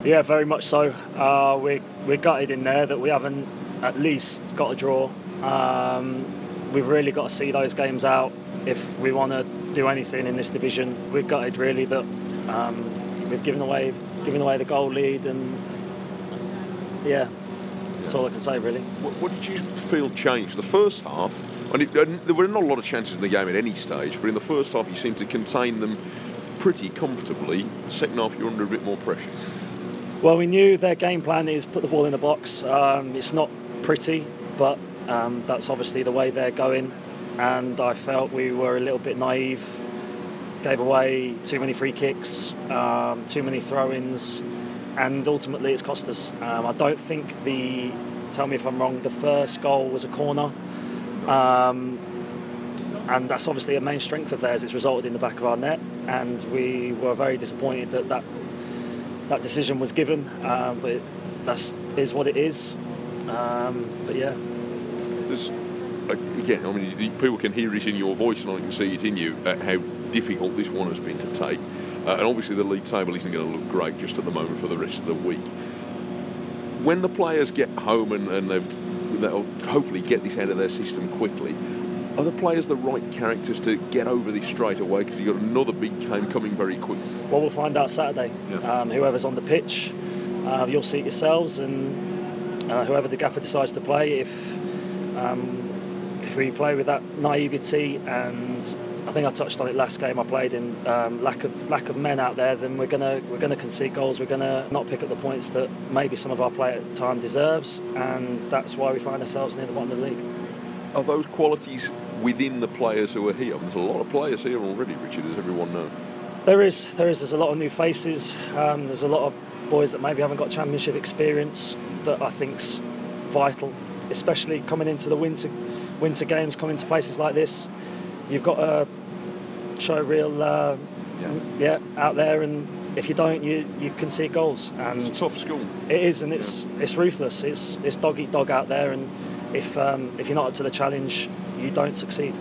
Yeah, very much so. We're gutted in there that we haven't at least got a draw. We've really got to see those games out if we want to do anything in this division. We're gutted really that we've given away the goal lead, and that's all I can say really. What did you feel changed? The first half, and there were not a lot of chances in the game at any stage, but in the first half you seemed to contain them pretty comfortably. The second half you were under a bit more pressure. Well, we knew their game plan is put the ball in the box. It's not pretty, but that's obviously the way they're going. And I felt we were a little bit naive, gave away too many free kicks, too many throw-ins, and ultimately it's cost us. I don't think tell me if I'm wrong, the first goal was a corner. And that's obviously a main strength of theirs. It's resulted in the back of our net, and we were very disappointed that decision was given, but that is what it is. But yeah. Again, I mean, people can hear it in your voice, and I can see it in you, how difficult this one has been to take. And obviously the league table isn't going to look great just at the moment for the rest of the week. When the players get home and they'll hopefully get this out of their system quickly, are the players the right characters to get over this straight away? Because you've got another big game coming very quickly. Well, we'll find out Saturday. Yeah. Whoever's on the pitch, you'll see it yourselves, and whoever the gaffer decides to play, if we play with that naivety, and I think I touched on it last game I played in, lack of men out there, then we're gonna concede goals. We're gonna not pick up the points that maybe some of our play at the time deserves, and that's why we find ourselves near the bottom of the league. Are those qualities within the players who are here? There's a lot of players here already, Richard, as everyone knows. There is. There's a lot of new faces. There's a lot of boys that maybe haven't got championship experience that I think's vital, especially coming into the winter games, coming to places like this. You've got to show real out there, and if you don't, you concede goals. And it's a tough school. It is, and it's ruthless. It's dog eat dog out there, and if you're not up to the challenge, you don't succeed.